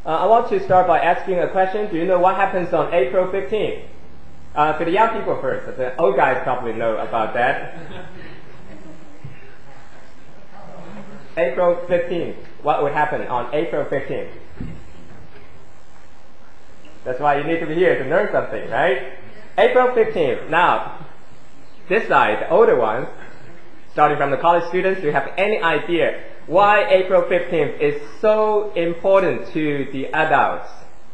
I want to start by asking a question. Do you know what happens on April 15th? To the young people first. The old guys probably know about that. April 15th. What would happen on April 15th? That's why you need to be here to learn something, right? April 15th. Now, this side, the older ones, starting from the college students, do you have any idea why April 15th is so important to the adults?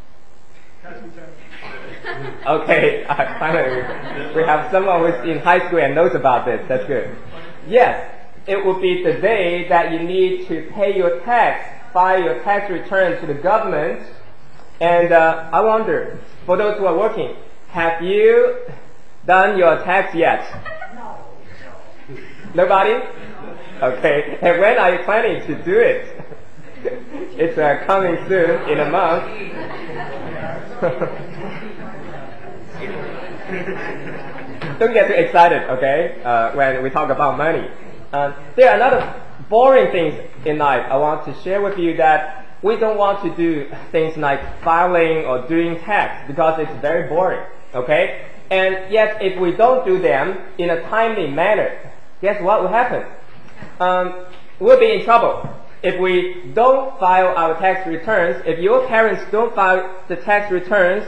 Okay, finally we have someone who's in high school and knows about this. That's good. Yes, it will be the day that you need to pay your tax, file your tax return to the government. And I wonder, for those who are working, have you done your tax yet? No. Nobody? Okay. And when are you planning to do it? It's coming soon, in a month. Don't get too excited, okay, when we talk about money. There are a lot of boring things in life I want to share with you that we don't want to do things like filing or doing tax because it's very boring, okay? And yet, if we don't do them in a timely manner, guess what will happen? We'll be in trouble. If we don't file our tax returns, if your parents don't file the tax returns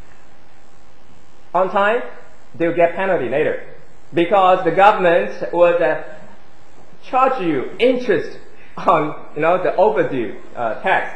on time, they'll get penalty later. Because the government would charge you interest on, the overdue tax.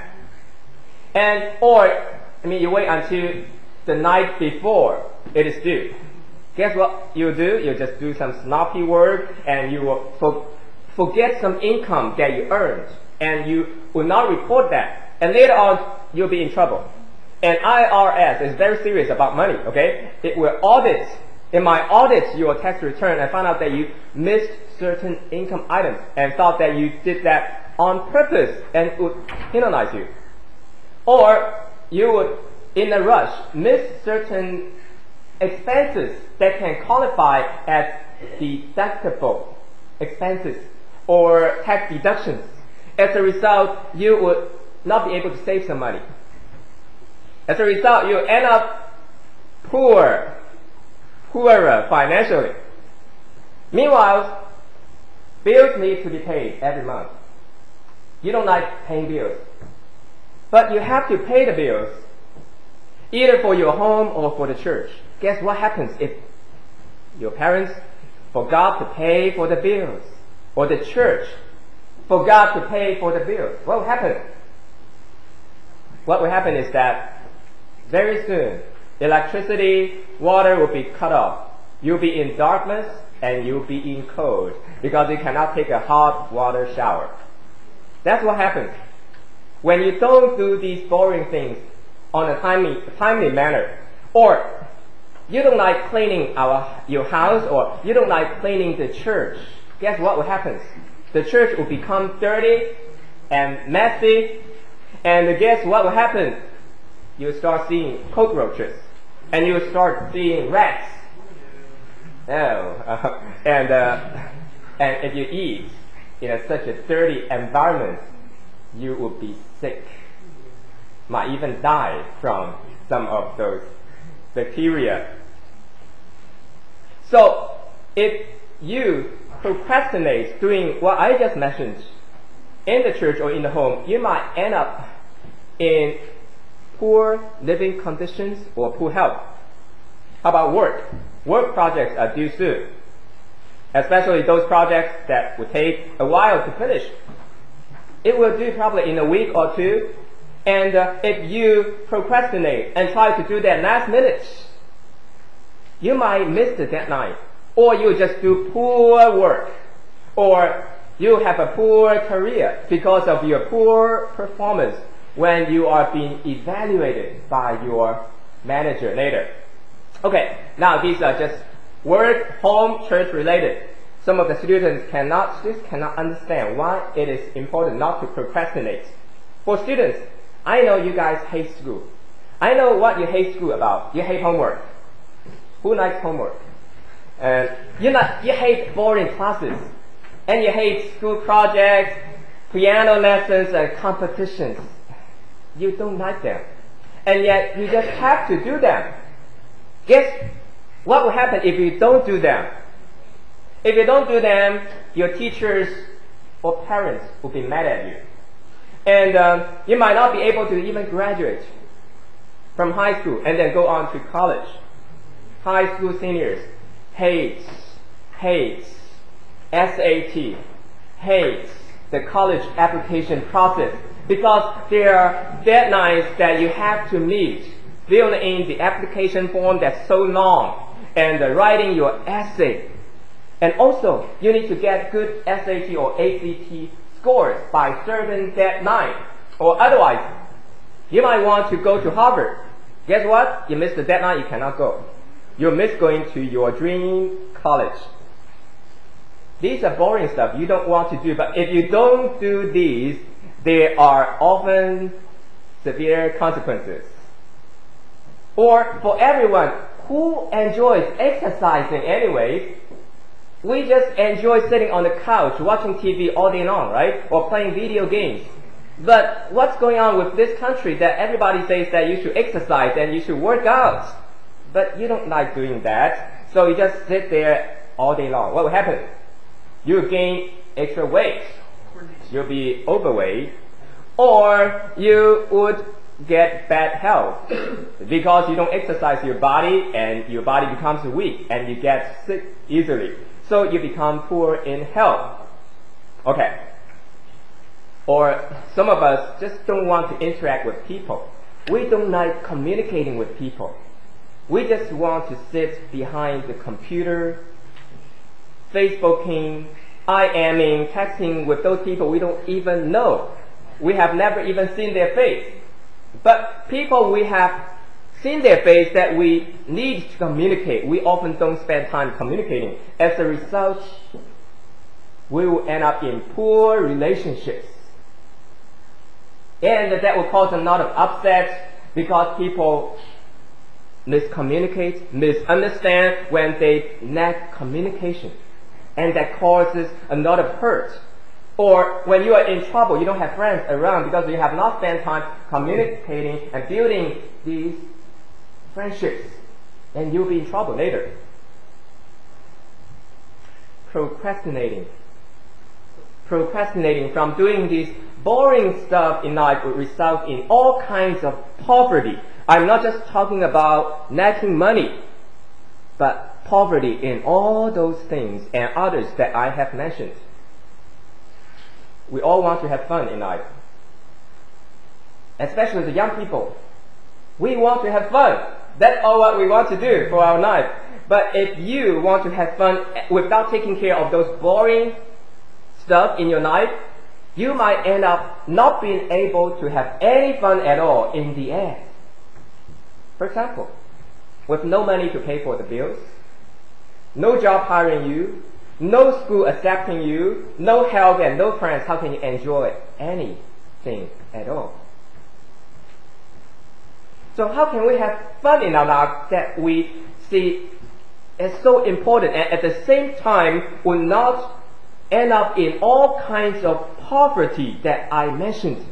You wait until the night before it is due. Guess what you do? You just do some sloppy work and you will forget some income that you earned, and you will not report that. And later on, you'll be in trouble. And IRS is very serious about money, okay? It will audit. It might audit your tax return and find out that you missed certain income items and thought that you did that on purpose and would penalize you. Or you would, in a rush, miss certain expenses that can qualify as deductible expenses or tax deductions. As a result, you would not be able to save some money. As a result, you end up poorer financially. Meanwhile, bills need to be paid every month. You don't like paying bills, but you have to pay the bills, either for your home or for the church. Guess what happens if your parents forgot to pay for the bills, or the church forgot to pay for the bills? What will happen? What will happen is that very soon, electricity, water will be cut off. You'll be in darkness and you'll be in cold because you cannot take a hot water shower. That's what happens when you don't do these boring things on a timely manner. Or you don't like cleaning your house, or you don't like cleaning the church. Guess what will happen? The church will become dirty and messy, and guess what will happen? You start seeing cockroaches, and you start seeing rats. And if you eat in such a dirty environment, you will be sick. Might even die from some of those bacteria. So, if you procrastinate doing what I just mentioned in the church or in the home, you might end up in poor living conditions or poor health. How about work? Work projects are due soon, especially those projects that would take a while to finish. It will do probably in a week or two, and if you procrastinate and try to do that last minute, you might miss the deadline, or you just do poor work, or you have a poor career because of your poor performance when you are being evaluated by your manager later. Okay, now these are just work, home, church related. Some of the students cannot understand why it is important not to procrastinate. For students, I know you guys hate school. I know what you hate school about. You hate homework. Who likes homework? You hate boring classes. And you hate school projects, piano lessons, and competitions. you don't like them. And yet you just have to do them. Guess what will happen if you don't do them? If you don't do them, your teachers or parents will be mad at you. And you might not be able to even graduate from high school and then go on to college. High school seniors hates SAT, hates the college application process because there are deadlines that you have to meet. Fill in the application form that's so long and writing your essay. And also, you need to get good SAT or ACT scores by certain deadline. Or otherwise, you might want to go to Harvard. Guess what? You missed the deadline, you cannot go. You miss going to your dream college. These are boring stuff you don't want to do, but if you don't do these, there are often severe consequences. Or for everyone who enjoys exercising anyway, we just enjoy sitting on the couch watching TV all day long, right? Or playing video games. But what's going on with this country that everybody says that you should exercise and you should work out? But you don't like doing that, so you just sit there all day long. What will happen? You'll gain extra weight. You'll be overweight. Or you would get bad health because you don't exercise your body and your body becomes weak and you get sick easily. So you become poor in health. Okay. Or some of us just don't want to interact with people. We don't like communicating with people. We just want to sit behind the computer, Facebooking, IMing, texting with those people we don't even know. We have never even seen their face. But people we have seen their face that we need to communicate, we often don't spend time communicating. As a result, we will end up in poor relationships. And that will cause a lot of upset because people miscommunicate, misunderstand when they lack communication. And that causes a lot of hurt. Or when you are in trouble, you don't have friends around because you have not spent time communicating and building these friendships. And you'll be in trouble later. Procrastinating from doing this boring stuff in life will result in all kinds of poverty. I'm not just talking about lacking money, but poverty in all those things and others that I have mentioned. We all want to have fun in life, especially the young people. We want to have fun. That's all what we want to do for our life. But if you want to have fun without taking care of those boring stuff in your life, you might end up not being able to have any fun at all in the end. For example, with no money to pay for the bills, no job hiring you, no school accepting you, no health and no friends, how can you enjoy anything at all? So how can we have fun in our life that we see as so important and at the same time will not end up in all kinds of poverty that I mentioned?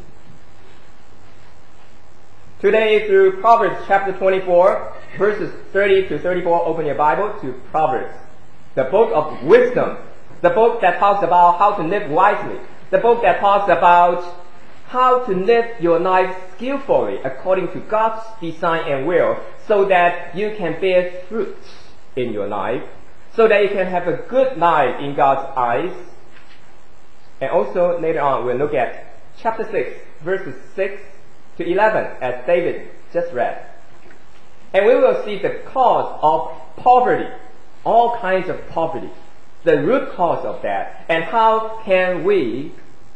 Today through Proverbs chapter 24, verses 30 to 34, open your Bible to Proverbs. The book of wisdom. The book that talks about how to live wisely. The book that talks about how to live your life skillfully according to God's design and will so that you can bear fruits in your life, so that you can have a good life in God's eyes. And also later on we'll look at chapter 6, verses 6 to 11 as David just read. And we will see the cause of poverty, all kinds of poverty, the root cause of that, and how can we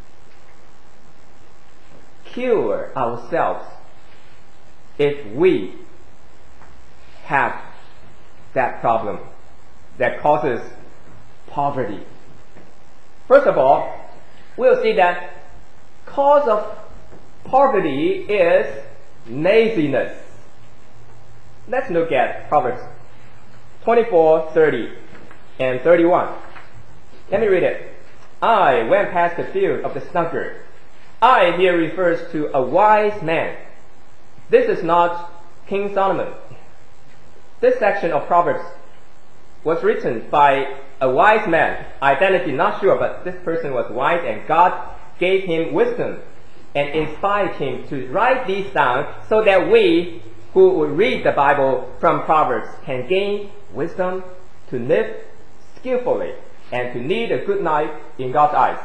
cure ourselves if we have that problem that causes poverty. First of all, we'll see that cause of poverty is laziness. Let's look at Proverbs 24, 30 and 31. Let me read it. I went past the field of the sluggard. I here refers to a wise man. This is not King Solomon. This section of Proverbs was written by a wise man. Identity not sure, but this person was wise and God gave him wisdom and inspired him to write these down so that we who will read the Bible from Proverbs can gain wisdom to live skillfully and to lead a good life in God's eyes.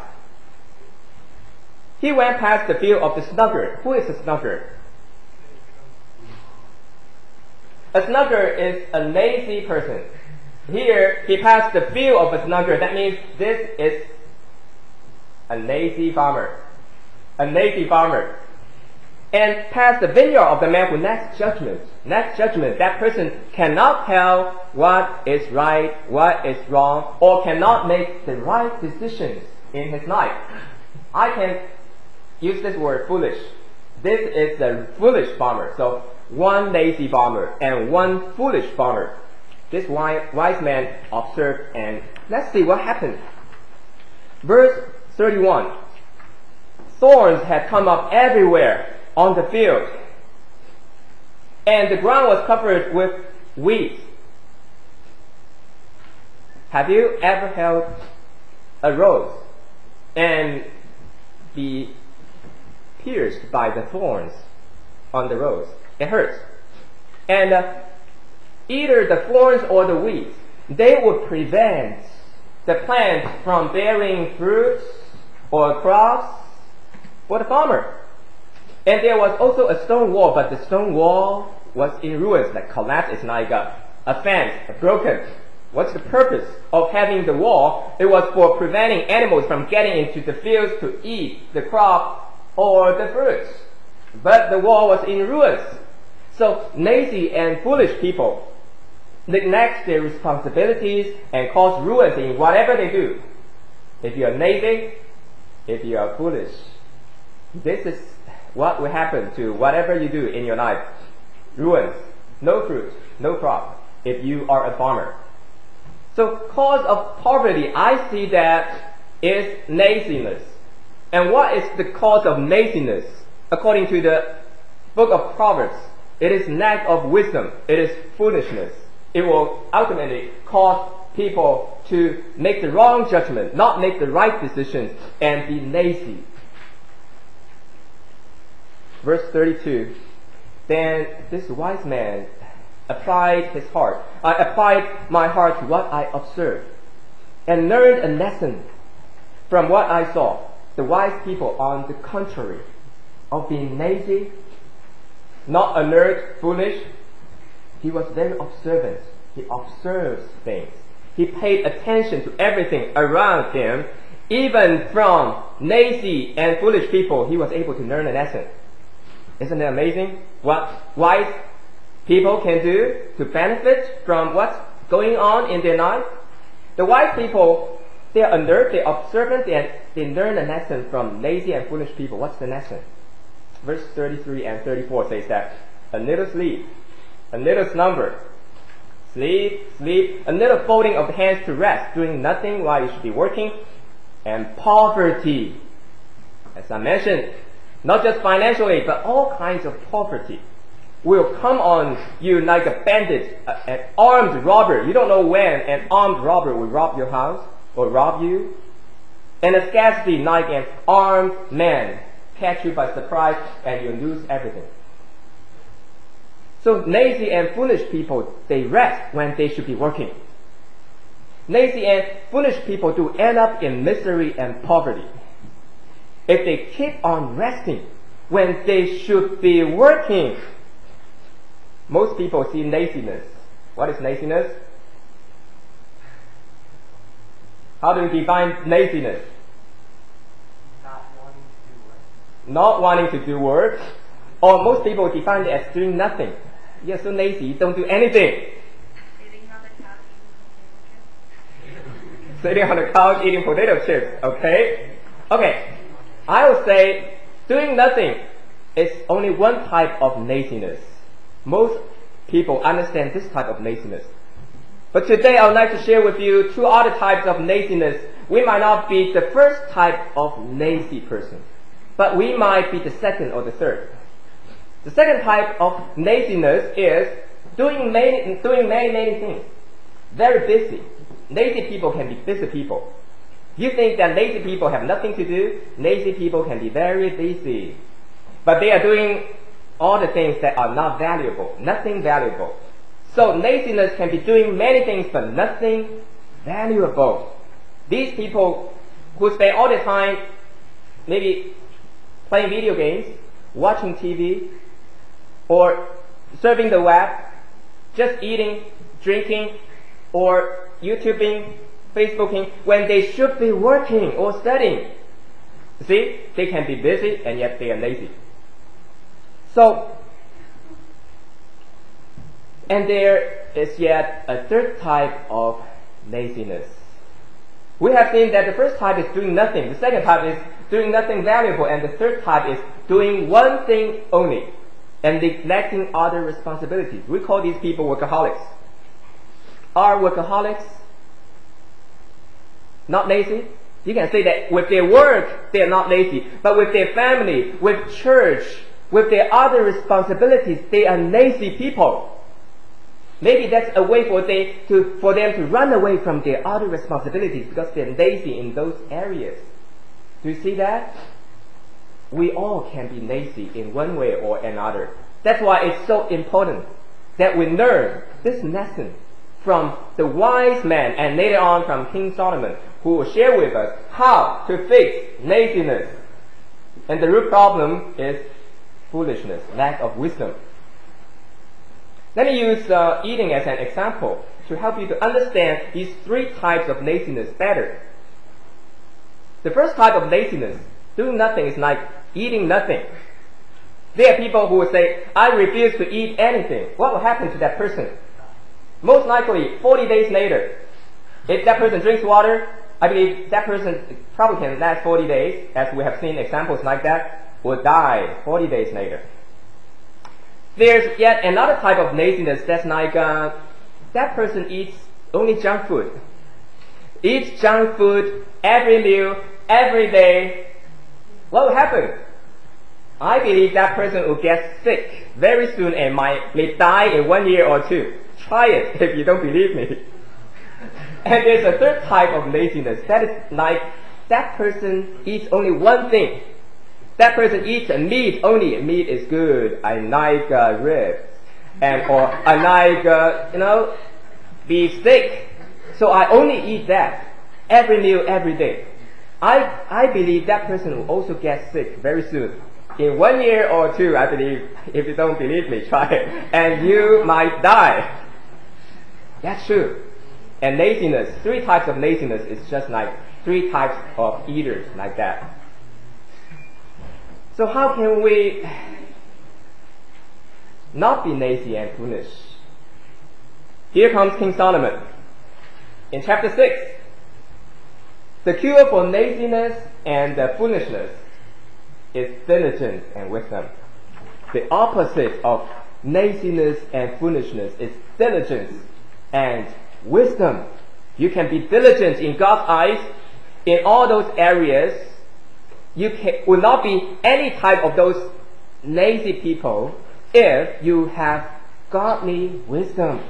He went past the field of the sluggard. Who is a sluggard? A sluggard is a lazy person. Here, he passed the field of a sluggard. That means this is a lazy farmer. A lazy farmer. And past the vineyard of the man who lacks judgment. Lacks judgment. That person cannot tell what is right, what is wrong, or cannot make the right decisions in his life. I can use this word foolish. This is a foolish farmer. So one lazy farmer and one foolish farmer. This wise man observed, and let's see what happened. Verse 31. Thorns had come up everywhere on the field, and the ground was covered with weeds. Have you ever held a rose and be pierced by the thorns on the rose? It hurts. And either the thorns or the weeds, they would prevent the plant from bearing fruits or crops for the farmer. And there was also a stone wall, but the stone wall was in ruins, like collapsed. It's like a fence, broken. What's the purpose of having the wall? It was for preventing animals from getting into the fields to eat the crop or the fruits. But the wall was in ruins. So lazy and foolish people neglect their responsibilities and cause ruins in whatever they do. If you are lazy, if you are foolish, this is what will happen to whatever you do in your life. Ruins, no fruit, no crop, if you are a farmer. So cause of poverty, I see that is laziness. And what is the cause of laziness? According to the book of Proverbs, it is lack of wisdom. It is foolishness. It will ultimately cause people to make the wrong judgment, not make the right decisions, and be lazy. Verse 32. Then this wise man applied my heart to what I observed, and learned a lesson from what I saw. The wise people, on the contrary of being lazy, not alert, foolish, he was very observant. He observes things. He paid attention to everything around him. Even from lazy and foolish people, he was able to learn a lesson. Isn't it amazing what wise people can do to benefit from what's going on in their life? The wise people, they are alert, they are observant, and they learn a lesson from lazy and foolish people. What's the lesson? Verse 33 and 34 says that a little sleep, a little slumber, sleep, a little folding of the hands to rest, doing nothing while you should be working, and poverty. As I mentioned, not just financially, but all kinds of poverty will come on you like a bandit, an armed robber. You don't know when an armed robber will rob your house or rob you. And a scarcity like an armed man catch you by surprise and you lose everything. So lazy and foolish people, they rest when they should be working. Lazy and foolish people do end up in misery and poverty. If they keep on resting when they should be working. Most people see laziness. What is laziness? How do you define laziness? Not wanting to do work. Or most people define it as doing nothing. You're so lazy, you don't do anything. Sitting on the couch eating potato chips. Okay? Okay. I would say doing nothing is only one type of laziness. Most people understand this type of laziness. But today I would like to share with you two other types of laziness. We might not be the first type of lazy person. but we might be the second or the third. The second type of laziness is doing many things. Very busy. Lazy people can be busy people. You think that lazy people have nothing to do? Lazy people can be very busy. But they are doing all the things that are not valuable, nothing valuable. So laziness can be doing many things but nothing valuable. These people who spend all the time maybe playing video games, watching TV, or surfing the web, just eating, drinking, or YouTubing, Facebooking, when they should be working or studying. See, they can be busy and yet they are lazy. So, and there is yet a third type of laziness. We have seen that the first type is doing nothing, the second type is doing nothing valuable, and the third type is doing one thing only and neglecting other responsibilities. We call these people workaholics. Are workaholics not lazy? You can say that with their work they are not lazy, but with their family, with church, with their other responsibilities, they are lazy people. Maybe that's a way for them to run away from their other responsibilities because they're lazy in those areas. Do you see that? We all can be lazy in one way or another. That's why it's so important that we learn this lesson from the wise man and later on from King Solomon, who will share with us how to fix laziness. And the root problem is foolishness, lack of wisdom. Let me use eating as an example to help you to understand these three types of laziness better. The first type of laziness, doing nothing, is like eating nothing. There are people who will say, I refuse to eat anything. What will happen to that person? Most likely, 40 days later, if that person drinks water, I believe that person probably can last 40 days, as we have seen examples like that, will die 40 days later. There's yet another type of laziness that's like that person eats only junk food. Eats junk food every meal, every day. What will happen? I believe that person will get sick very soon and might die in 1 year or two. Try it if you don't believe me. And there's a third type of laziness that is like that person eats only one thing. That person eats meat only. Meat is good. I like ribs, or I like beef steak. So I only eat that every meal, every day. I believe that person will also get sick very soon. In 1 year or two, I believe. If you don't believe me, try it, and you might die. That's true. And laziness, three types of laziness is just like three types of eaters like that. So how can we not be lazy and foolish? Here comes King Solomon. In chapter 6, the cure for laziness and foolishness is diligence and wisdom. The opposite of laziness and foolishness is diligence and wisdom. You can be diligent in God's eyes in all those areas. You will not be any type of those lazy people if you have godly wisdom.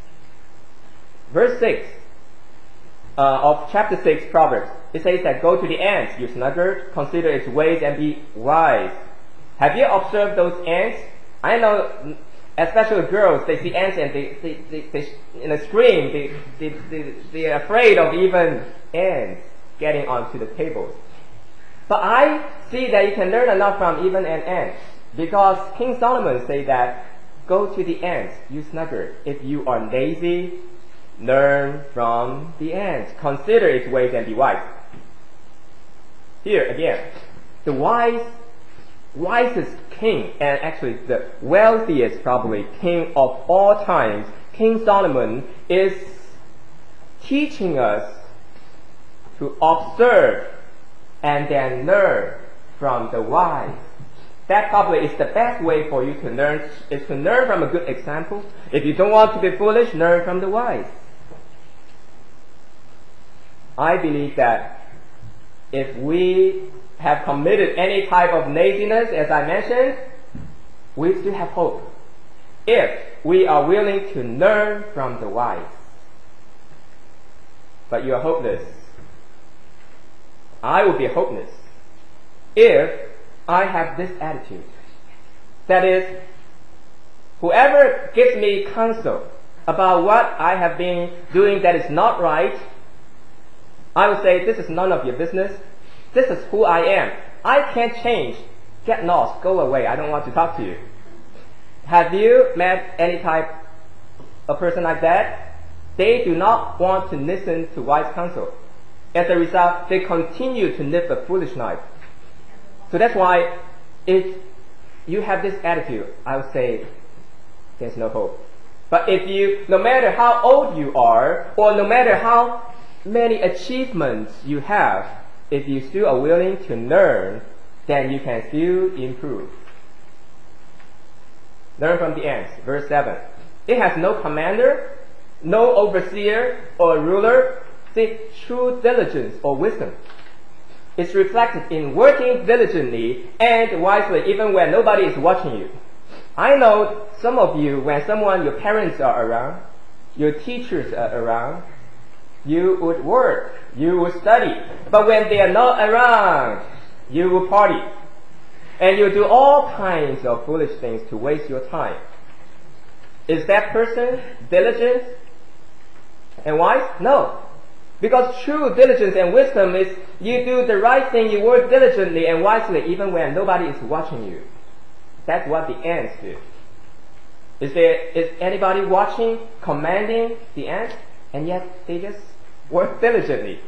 Verse 6 of chapter 6 Proverbs, it says that go to the ants, you sluggard, consider its ways and be wise. Have you observed those ants? I know, especially girls, they see ants and they scream. They are afraid of even ants getting onto the tables. But I see that you can learn a lot from even an ant, because King Solomon said that go to the ants, you sluggard. If you are lazy, learn from the ants. Consider its ways and be wise. Here again, the wisest king, and actually the wealthiest probably king of all times, King Solomon, is teaching us to observe and then learn from the wise. That probably is the best way for you to learn, is to learn from a good example. If you don't want to be foolish, learn from the wise. I believe that if we have committed any type of laziness, as I mentioned, we still have hope if we are willing to learn from the wise. But you are hopeless. I will be hopeless if I have this attitude. That is, whoever gives me counsel about what I have been doing that is not right, I will say, this is none of your business. This is who I am. I can't change. Get lost. Go away. I don't want to talk to you. Have you met any type of person like that? They do not want to listen to wise counsel. As a result, they continue to live a foolish life. So that's why if you have this attitude, I would say there's no hope. But if you, no matter how old you are, or no matter how many achievements you have, if you still are willing to learn, then you can still improve. Learn from the ants. Verse 7. It has no commander, no overseer or ruler. See, true diligence or wisdom is reflected in working diligently and wisely even when nobody is watching you. I know some of you, when your parents are around, your teachers are around, you would work, you would study. But when they are not around, you will party. And you do all kinds of foolish things to waste your time. Is that person diligent and wise? No. Because true diligence and wisdom is you do the right thing, you work diligently and wisely even when nobody is watching you. That's what the ants do. Is anybody watching, commanding the ants? And yet they just work diligently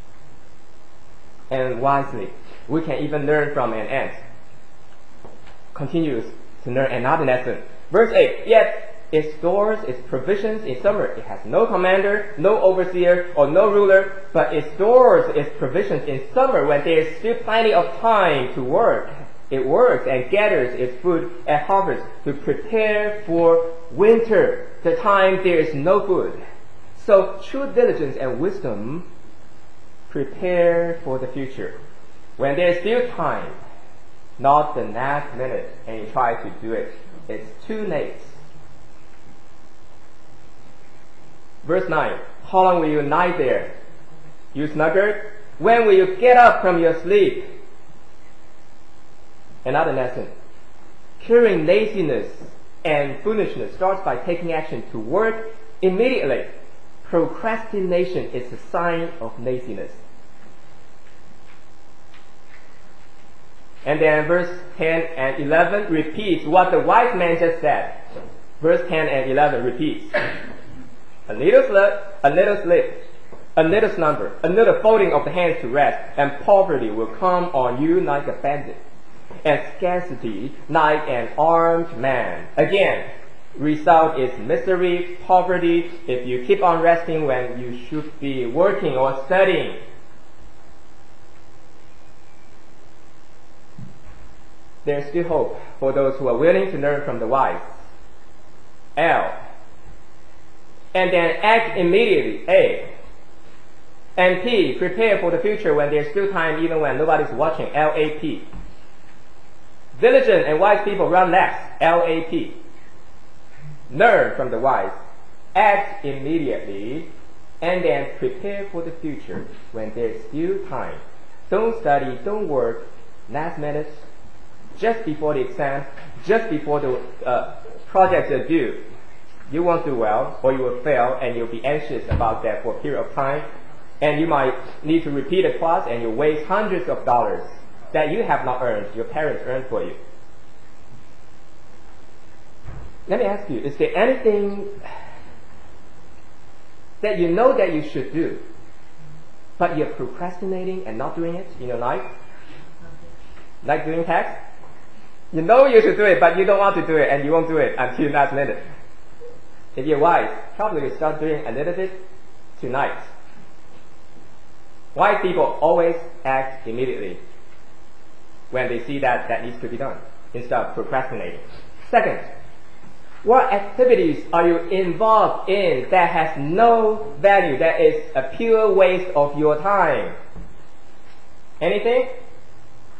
and wisely. We can even learn from an ant. Continues to learn another lesson. Verse 8. Yet it stores its provisions in summer. It has no commander, no overseer, or no ruler, but it stores its provisions in summer when there is still plenty of time to work. It works and gathers its food at harvest to prepare for winter, the time there is no food. So true diligence and wisdom prepare for the future. When there is still time, not the last minute, and you try to do it, it's too late. Verse 9. How long will you lie there, you sluggard? When will you get up from your sleep? Another lesson. Curing laziness and foolishness starts by taking action to work immediately. Procrastination is a sign of laziness. And then verse 10 and 11 repeats what the wise man just said. Verse 10 and 11 repeats. A little slip, a little slip, a little slumber, a little folding of the hands to rest, and poverty will come on you like a bandit, and scarcity like an armed man. Again, result is misery, poverty, if you keep on resting when you should be working or studying. There's still hope for those who are willing to learn from the wise. L. And then act immediately. A. And P. Prepare for the future when there's still time even when nobody's watching. LAP. Diligent and wise people run less. LAP. Learn from the wise. Act immediately. And then prepare for the future when there's still time. Don't study, don't work last minute, just before the exam, just before the projects are due. You won't do well, or you will fail, and you'll be anxious about that for a period of time. And you might need to repeat a class, and you'll waste hundreds of dollars that you have not earned, your parents earned for you. Let me ask you, is there anything that you know that you should do, but you're procrastinating and not doing it in your life? Like doing tax? You know you should do it, but you don't want to do it, and you won't do it until last minute. If you're wise, probably you start doing a little bit tonight. Wise people always act immediately when they see that needs to be done, instead of procrastinating. Second, what activities are you involved in that has no value, that is a pure waste of your time? Anything?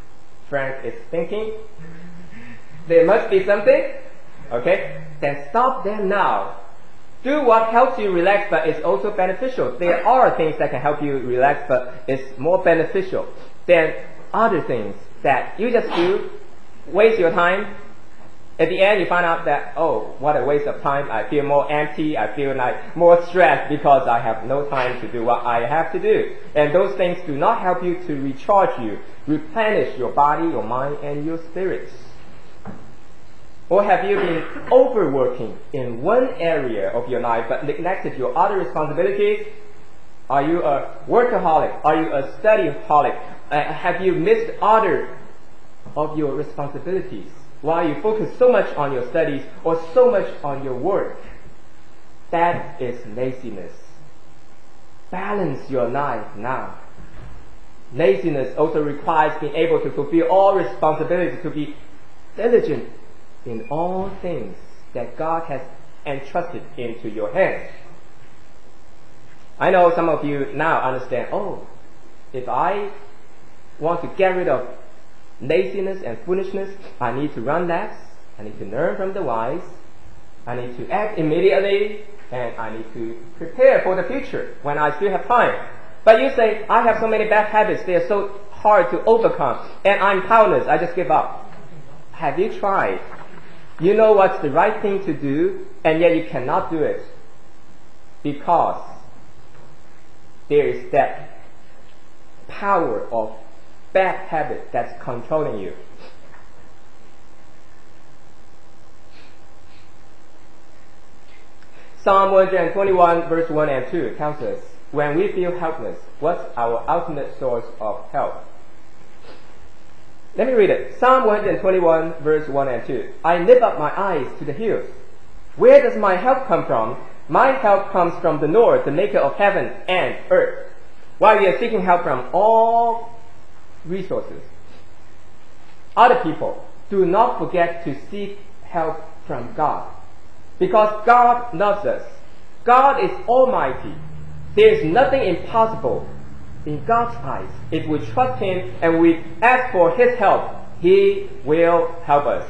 Frank is thinking, there must be something. Okay? Then stop them now. Do what helps you relax but is also beneficial. There are things that can help you relax but is more beneficial than other things that you just do, waste your time. At the end you find out that, oh, what a waste of time. I feel more empty. I feel like more stressed because I have no time to do what I have to do. And those things do not help you to recharge you, replenish your body, your mind, and your spirits. Or have you been overworking in one area of your life but neglected your other responsibilities? Are you a workaholic? Are you a studyholic? Have you missed other of your responsibilities while you focus so much on your studies or so much on your work? That is laziness. Balance your life now. Laziness also requires being able to fulfill all responsibilities, to be diligent in all things that God has entrusted into your hands. I know some of you now understand, oh, if I want to get rid of laziness and foolishness, I need to run laps, I need to learn from the wise, I need to act immediately, and I need to prepare for the future when I still have time. But you say, I have so many bad habits, they are so hard to overcome, and I'm powerless, I just give up. Have you tried? You know what's the right thing to do, and yet you cannot do it because there is that power of bad habit that's controlling you. Psalm 121 verse 1 and 2 tells us, when we feel helpless, what's our ultimate source of help? Let me read it. Psalm 121 verse 1 and 2. I lift up my eyes to the hills. Where does my help come from? My help comes from the Lord, the maker of heaven and earth. While we are seeking help from all resources, other people, do not forget to seek help from God. Because God loves us. God is almighty. There is nothing impossible in God's eyes. If we trust Him and we ask for His help, He will help us.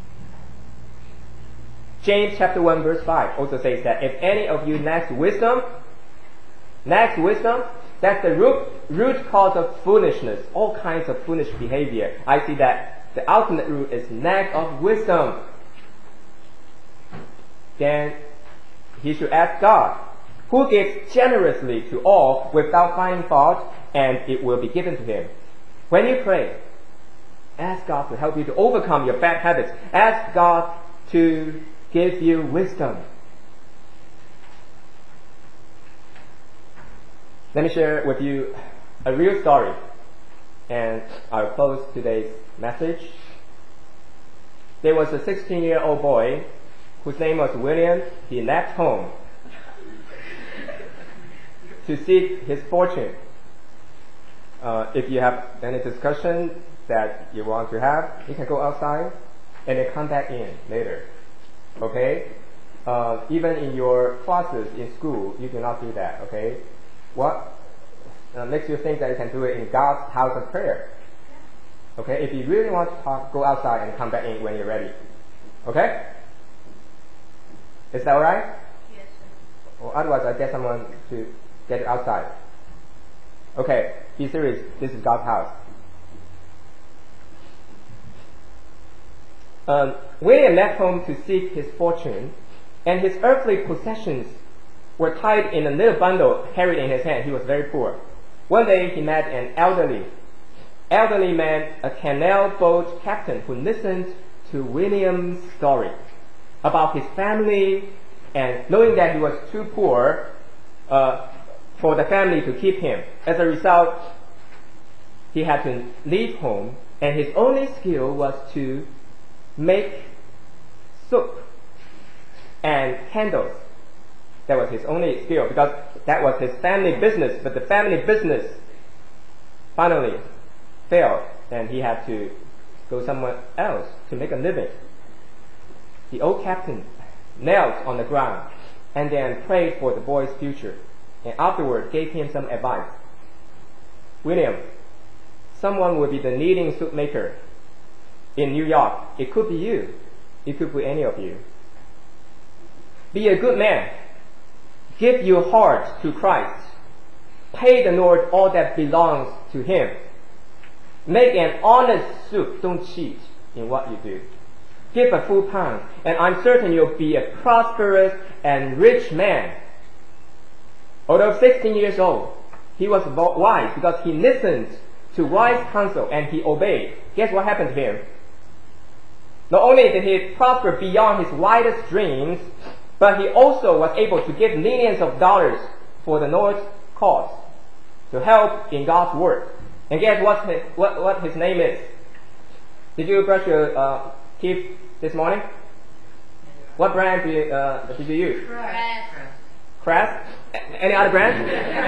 James chapter 1 verse 5 also says that if any of you lacks wisdom, that's the root cause of foolishness, all kinds of foolish behavior. I see that the ultimate root is lack of wisdom. Then he should ask God, who gives generously to all without finding fault, and it will be given to him. When you pray, ask God to help you to overcome your bad habits. Ask God to give you wisdom. Let me share with you a real story, and I'll close today's message. There was a 16-year-old boy whose name was William. He left home to seek his fortune. If you have any discussion that you want to have, you can go outside and then come back in later. Okay? Even in your classes in school, you do not do that. Okay? What makes you think that you can do it in God's house of prayer? Okay? If you really want to talk, go outside and come back in when you're ready. Okay? Is that alright? Yes, sir. Or otherwise, I get someone to get it outside. Okay, be serious. This is God's house. William left home to seek his fortune, and his earthly possessions were tied in a little bundle carried in his hand. He was very poor. One day he met an elderly man, a canal boat captain, who listened to William's story about his family, and knowing that he was too poor for the family to keep him. As a result, he had to leave home, and his only skill was to make soap and candles. That was his only skill, because that was his family business. But the family business finally failed, and he had to go somewhere else to make a living. The old captain knelt on the ground and then prayed for the boy's future, and afterward gave him some advice. William, someone will be the leading soap maker in New York. It could be you. It could be any of you. Be a good man. Give your heart to Christ. Pay the Lord all that belongs to Him. Make an honest suit. Don't cheat in what you do. Give a full pound, and I'm certain you'll be a prosperous and rich man. Although 16 years old, he was wise because he listened to wise counsel and he obeyed. Guess what happened to him? Not only did he prosper beyond his wildest dreams, but he also was able to give millions of dollars for the Lord's cause, to help in God's work. And guess what his name is? Did you brush your teeth this morning? What brand did you use? Crest? Any other brand?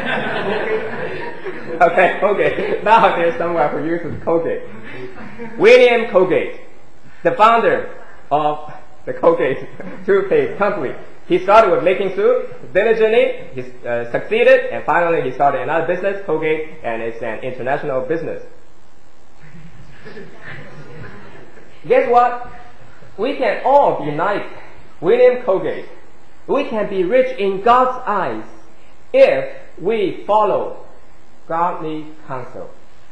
Okay. Now there's someone who uses Colgate. William Colgate, the founder of the Colgate toothpaste company. He started with making soup diligently. He succeeded, and finally he started another business, Colgate, and it's an international business. Guess what? We can all be like William Colgate. We can be rich in God's eyes if we follow godly counsel.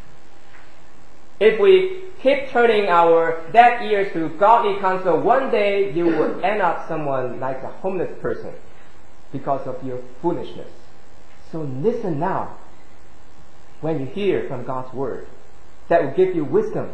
If we keep turning our deaf ears to godly counsel, one day you will end up someone like a homeless person because of your foolishness. So listen now when you hear from God's word. That will give you wisdom.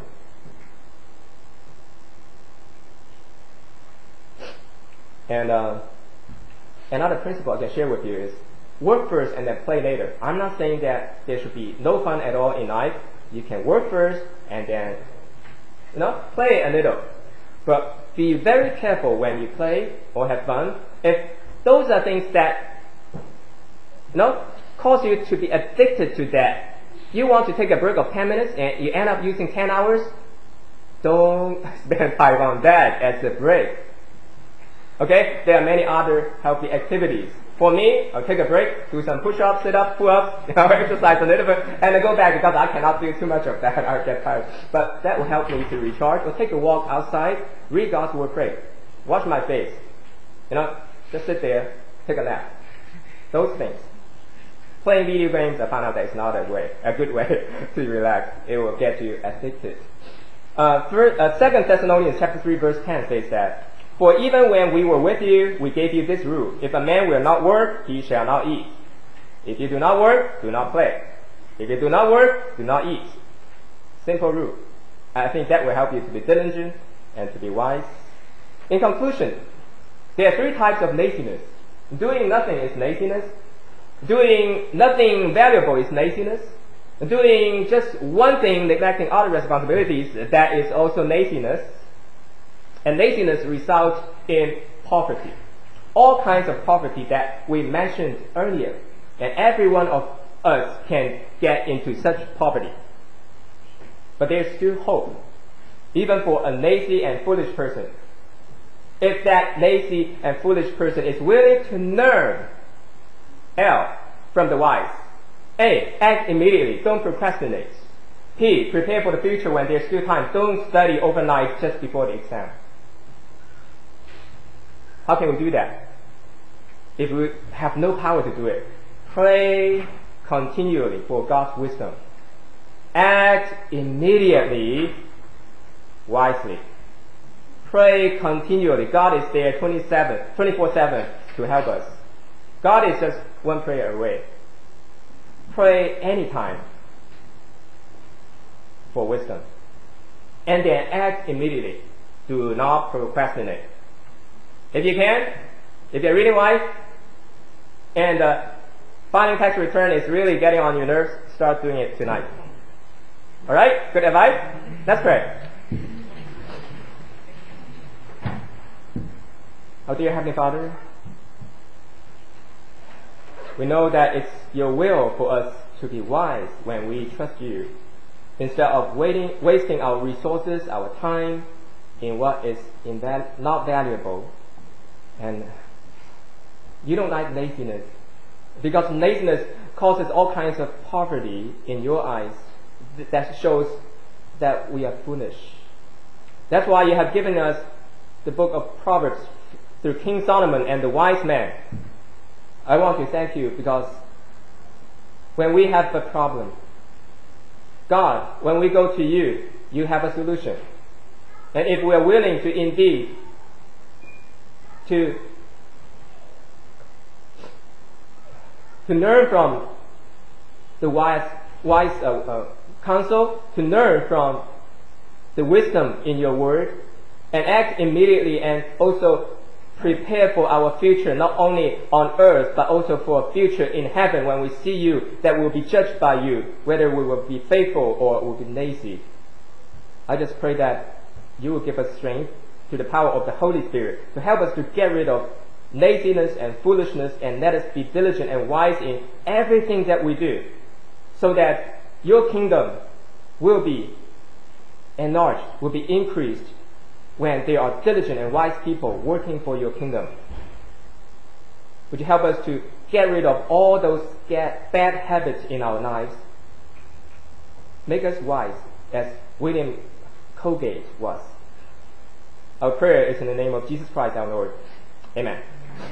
And another principle I can share with you is work first and then play later. I'm not saying that there should be no fun at all in life. You can work first and then play a little. But be very careful when you play or have fun. If those are things that cause you to be addicted to that, you want to take a break of 10 minutes and you end up using 10 hours, don't spend time on that as a break. Okay, there are many other healthy activities. For me, I'll take a break, do some push-ups, sit-ups, pull-ups, exercise a little bit, and then go back because I cannot do too much of that. I'll get tired. But that will help me to recharge. Or take a walk outside, read God's word, pray. Wash my face. Just sit there, take a nap. Those things. Playing video games, I found out that it's not a good way to relax. It will get you addicted. 2 Thessalonians chapter 3 verse 10 says that, for even when we were with you, we gave you this rule. If a man will not work, he shall not eat. If you do not work, do not play. If you do not work, do not eat. Simple rule. I think that will help you to be diligent and to be wise. In conclusion, there are 3 types of laziness. Doing nothing is laziness. Doing nothing valuable is laziness. Doing just one thing, neglecting other responsibilities, that is also laziness. And laziness results in poverty. All kinds of poverty that we mentioned earlier. And every one of us can get into such poverty. But there's still hope. Even for a lazy and foolish person. If that lazy and foolish person is willing to learn L from the wise. A, act immediately. Don't procrastinate. P, prepare for the future when there's still time. Don't study overnight just before the exam. How can we do that? If we have no power to do it, pray continually for God's wisdom. Act immediately, wisely. Pray continually. God is there 24/7 to help us. God is just one prayer away. Pray anytime for wisdom. And then act immediately. Do not procrastinate. If you can, if you're really wise, and filing tax return is really getting on your nerves, start doing it tonight. Alright? Good advice? Let's pray. Oh dear Heavenly Father, we know that it's your will for us to be wise when we trust you, instead of wasting our resources, our time, in what is not valuable. And you don't like laziness, because laziness causes all kinds of poverty in your eyes. That shows that we are foolish. That's why you have given us the book of Proverbs through King Solomon and the wise man. I want to thank you because when we have a problem, God, when we go to you, you have a solution. And if we are willing to indeed to learn from the wise counsel, to learn from the wisdom in your word, and act immediately and also prepare for our future, not only on earth, but also for a future in heaven when we see you, that will be judged by you, whether we will be faithful or will be lazy. I just pray that you will give us strength through the power of the Holy Spirit to help us to get rid of laziness and foolishness, and let us be diligent and wise in everything that we do, so that your kingdom will be enlarged, will be increased when there are diligent and wise people working for your kingdom. Would you help us to get rid of all those bad habits in our lives? Make us wise as William Colgate was. Our prayer is in the name of Jesus Christ our Lord. Amen.